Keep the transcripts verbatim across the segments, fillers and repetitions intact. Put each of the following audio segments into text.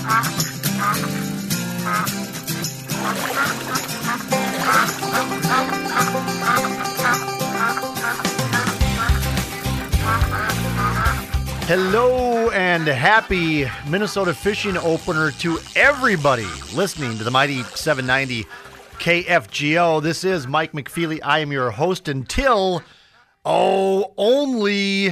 Hello and happy Minnesota fishing opener to everybody listening to the Mighty seven ninety K F G O. This is Mike McFeely. I am your host until, oh, only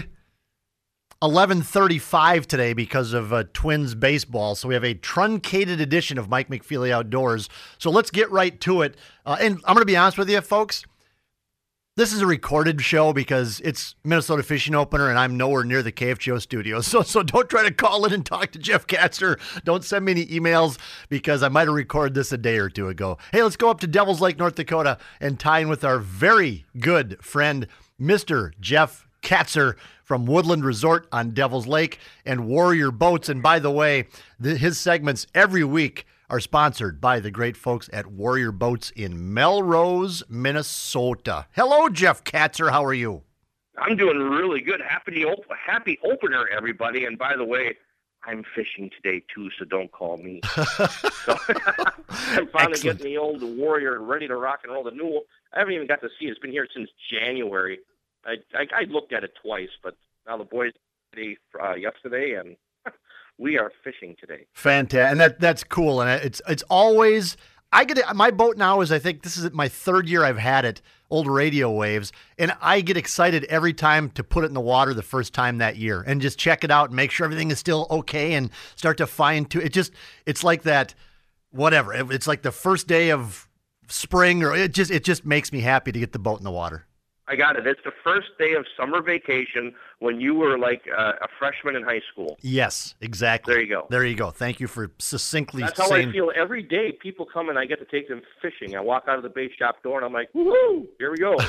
eleven thirty-five today because of uh, Twins baseball. So we have a truncated edition of Mike McFeely Outdoors. So let's get right to it. Uh, and I'm going to be honest with you, folks. This is a recorded show because it's Minnesota Fishing Opener and I'm nowhere near the K F G O studio. So so don't try to call in and talk to Jeff Katzer. Don't send me any emails because I might have recorded this a day or two ago. Hey, let's go up to Devils Lake, North Dakota and tie in with our very good friend, Mister Jeff Katzer from Woodland Resort on Devils Lake and Warrior Boats. And by the way, the, his segments every week are sponsored by the great folks at Warrior Boats in Melrose, Minnesota. Hello, Jeff Katzer. How are you? I'm doing really good. Happy op- happy opener, everybody. And by the way, I'm fishing today, too, so don't call me. So, I'm finally Excellent. getting the old Warrior ready to rock and roll. The new, I haven't even got to see it. It's been here since January. I, I, I looked at it twice, but now the boys they uh, yesterday, and we are fishing today. Fantastic. And that that's cool. And it's it's always, I get it. My boat now is, I think this is my third year I've had it, old Radio Waves. And I get excited every time to put it in the water the first time that year and just check it out and make sure everything is still okay and start to fine tune it. Just, it's like that, whatever. It's like the first day of spring, or it just, it just makes me happy to get the boat in the water. I got it. It's the first day of summer vacation when you were like uh, a freshman in high school. Yes, exactly. There you go. There you go. Thank you for succinctly That's how saying. I feel every day. People come and I get to take them fishing. I walk out of the bait shop door and I'm like, woohoo, here we go.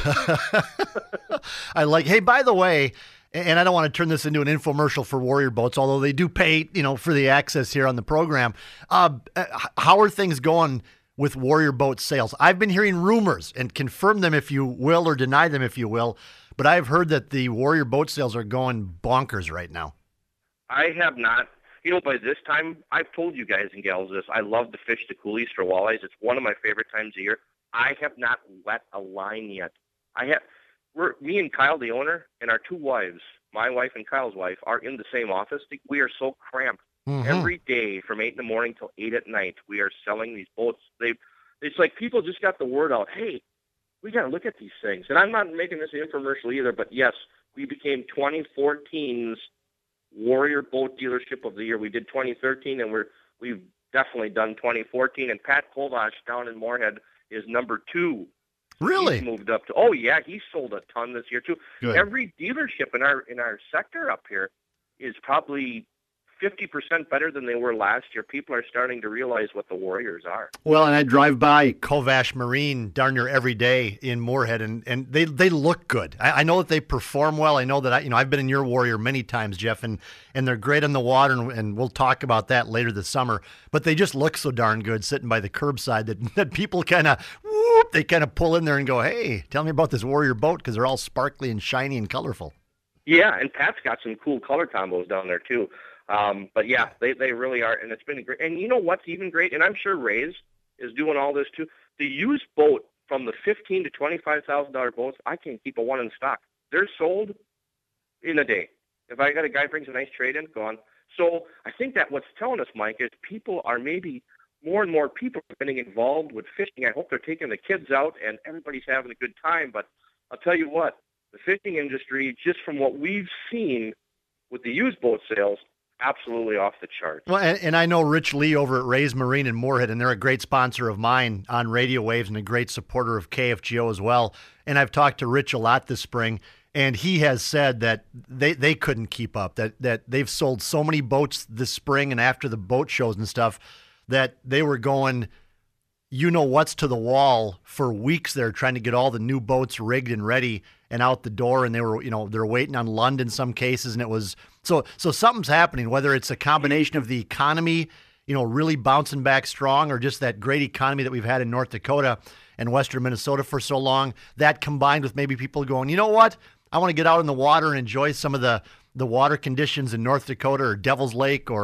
I like, hey, by the way, and I don't want to turn this into an infomercial for Warrior Boats, although they do pay, you know, for the access here on the program. Uh, how are things going with Warrior Boat sales? I've been hearing rumors, and confirm them if you will or deny them if you will, but I've heard that the Warrior Boat sales are going bonkers right now. I have not. You know, by this time, I've told you guys and gals this. I love to fish the coulees for walleyes. It's one of my favorite times of year. I have not wet a line yet. I have. We're me and Kyle, the owner, and our two wives, my wife and Kyle's wife, are in the same office. We are so cramped. Mm-hmm. Every day from eight in the morning till eight at night, we are selling these boats. They, it's like people just got the word out. Hey, we got to look at these things. And I'm not making this an infomercial either, but yes, we became twenty fourteen's Warrior Boat Dealership of the Year. We did twenty thirteen, and we're we've definitely done twenty fourteen. And Pat Kovash down in Moorhead is number two. Really? He's moved up to. Oh yeah, he sold a ton this year too. Good. Every dealership in our in our sector up here is probably fifty percent better than they were last year. People are starting to realize what the Warriors are. Well, and I drive by Kovash Marine darn near every day in Moorhead, and, and they, they look good. I, I know that they perform well. I know that I, you know, I've been in your Warrior many times, Jeff, and, and they're great on the water, and, and we'll talk about that later this summer. But they just look so darn good sitting by the curbside that, that people kind of, whoop, they kind of pull in there and go, hey, tell me about this Warrior boat, because they're all sparkly and shiny and colorful. Yeah, and Pat's got some cool color combos down there too. Um, but yeah, they, they really are, and it's been great. And you know what's even great, and I'm sure Ray's is doing all this too. The used boat from the fifteen to twenty-five thousand dollar boats, I can't keep a one in stock. They're sold in a day. If I got a guy brings a nice trade in, gone. So I think that what's telling us, Mike, is people are maybe more and more people are getting involved with fishing. I hope they're taking the kids out and everybody's having a good time. But I'll tell you what, the fishing industry, just from what we've seen with the used boat sales, absolutely off the charts. Well, and, and I know Rich Lee over at Ray's Marine in Moorhead, and they're a great sponsor of mine on Radio Waves and a great supporter of K F G O as well. And I've talked to Rich a lot this spring, and he has said that they, they couldn't keep up, that, that they've sold so many boats this spring and after the boat shows and stuff that they were going, you know what's to the wall for weeks there trying to get all the new boats rigged and ready and out the door. And they were, you know, they're waiting on Lund in some cases. And it was, so, so something's happening, whether it's a combination of the economy, you know, really bouncing back strong, or just that great economy that we've had in North Dakota and Western Minnesota for so long, that combined with maybe people going, you know what, I want to get out in the water and enjoy some of the, the water conditions in North Dakota or Devil's Lake or,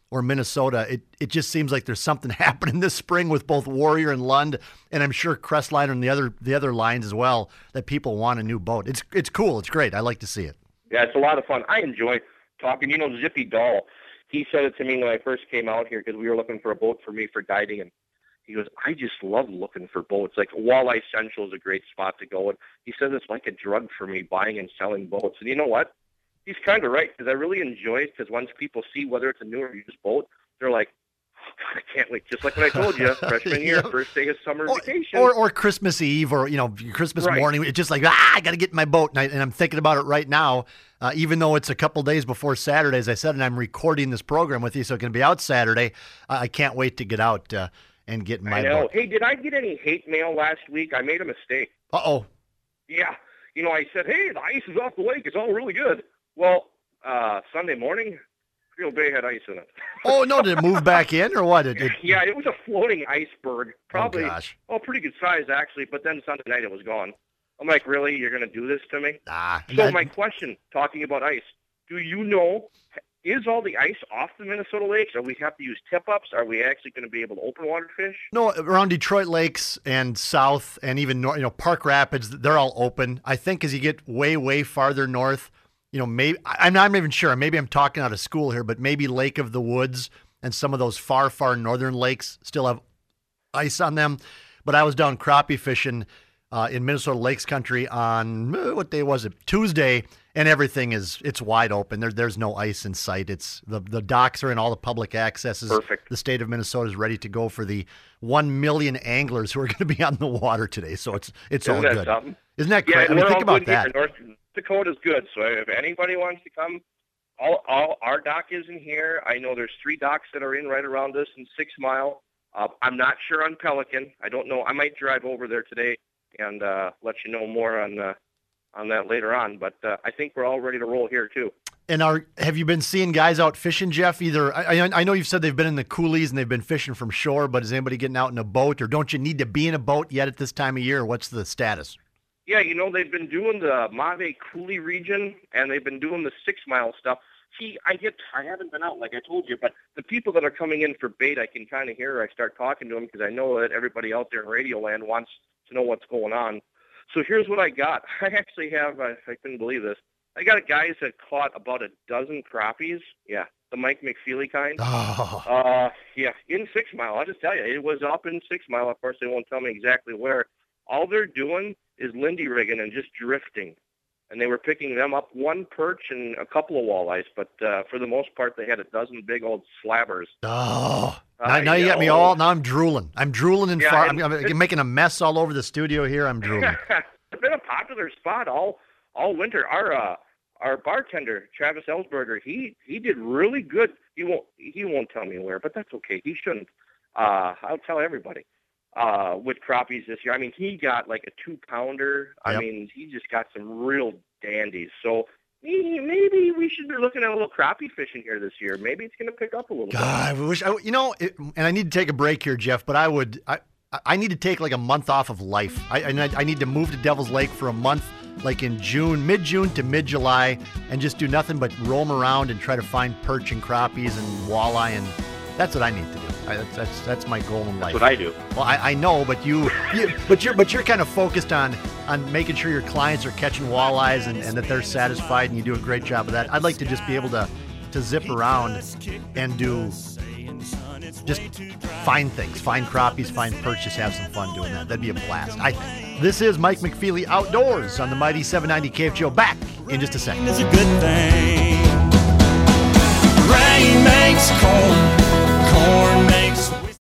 or Minnesota, it, it just seems like there's something happening this spring with both Warrior and Lund, and I'm sure Crestliner and the other the other lines as well, that people want a new boat. It's it's cool. It's great. I like to see it. Yeah, it's a lot of fun. I enjoy talking. You know, Zippy Dahl, he said it to me when I first came out here because we were looking for a boat for me for guiding, and he goes, I just love looking for boats. Like Walleye Central is a great spot to go. And he says it's like a drug for me, buying and selling boats. And you know what? He's kind of right, because I really enjoy it, because once people see whether it's a new or used boat, they're like, oh, God, I can't wait. Just like what I told you, freshman year, Yeah. first day of summer Or, vacation. or or Christmas Eve, or you know Christmas Right. morning. It's just like, ah, I got to get in my boat, and, I, and I'm thinking about it right now. Uh, even though it's a couple days before Saturday, as I said, and I'm recording this program with you, so it can be out Saturday. Uh, I can't wait to get out uh, and get in my I know. boat. Hey, did I get any hate mail last week? I made a mistake. Uh oh. Yeah. You know, I said, hey, the ice is off the lake. It's all really good. Well, uh, Sunday morning, Creel Bay had ice in it. Oh no! Did it move back in or what? It, it, Yeah, it was a floating iceberg. Probably, Oh gosh. oh, pretty good size, actually. But then Sunday night it was gone. I'm like, really? You're going to do this to me? Ah. So that- my question, talking about ice, do you know, is all the ice off the Minnesota lakes? Are we have to use tip-ups? Are we actually going to be able to open water fish? No, around Detroit Lakes and south, and even north, you know, Park Rapids, they're all open. I think as you get way, way farther north, you know, maybe I'm not even sure. Maybe I'm talking out of school here, but maybe Lake of the Woods and some of those far, far northern lakes still have ice on them. But I was down crappie fishing uh, in Minnesota Lakes country on uh, what day was it? Tuesday, and everything is it's wide open. There, there's no ice in sight. It's the the docks are in, all the public accesses. Perfect. The state of Minnesota is ready to go for the one million anglers who are going to be on the water today. So it's it's Isn't all that good. something? Isn't that Yeah, crazy? I mean, we're think all about good here. that. North Dakota's good. So if anybody wants to come, all, all our dock is in here. I know there's three docks that are in right around us in Six Mile. Uh, I'm not sure on Pelican. I don't know. I might drive over there today and uh, let you know more on uh, on that later on. But uh, I think we're all ready to roll here too. And are have you been seeing guys out fishing, Jeff? Either I, I I know you've said they've been in the coulees and they've been fishing from shore, but is anybody getting out in a boat, or don't you need to be in a boat yet at this time of year? What's the status? Yeah, you know, they've been doing the Mauvais Coulee region, and they've been doing the six-mile stuff. See, I get, I haven't been out, like I told you, but the people that are coming in for bait, I can kind of hear. I start talking to them because I know that everybody out there in Radio Land wants to know what's going on. So here's what I got. I actually have, I, I couldn't believe this, I got guys that caught about a dozen crappies. Yeah, the Mike McFeely kind. Oh, Uh, yeah, in Six Mile. I'll just tell you, it was up in Six Mile. Of course, they won't tell me exactly where. All they're doing is lindy rigging and just drifting. And they were picking them up, one perch and a couple of walleyes. But uh, for the most part, they had a dozen big old slabbers. oh! Now, I now you got me know. all. Now I'm drooling. I'm drooling and Yeah, far. and I'm, I'm making a mess all over the studio here. I'm drooling. It's been a popular spot all all winter. Our uh, our bartender Travis Ellsberger, he he did really good. He won't he won't tell me where, but that's okay. He shouldn't. Uh, I'll tell everybody. Uh, with crappies this year, I mean, he got like a two pounder. I Yep. mean, he just got some real dandies. So maybe maybe we should be looking at a little crappie fishing here this year. Maybe it's going to pick up a little bit. God, I wish I, you know, it, and I need to take a break here, Jeff. But I would, I, I need to take like a month off of life. I, and I, I need to move to Devil's Lake for a month, like in June, mid-June to mid-July, and just do nothing but roam around and try to find perch and crappies and walleye, and that's what I need to do. I, that's, that's that's my goal in life. That's what I do. Well, I, I know, but you, you, but you're, but you're kind of focused on on making sure your clients are catching walleyes and, and that they're satisfied, and you do a great job of that. I'd like to just be able to to zip around and do just find things, find crappies, find perch, just have some fun doing that. That'd be a blast. I think. This is Mike McFeely Outdoors on the Mighty seven ninety K F G O. Back in just a second. It's a good thing.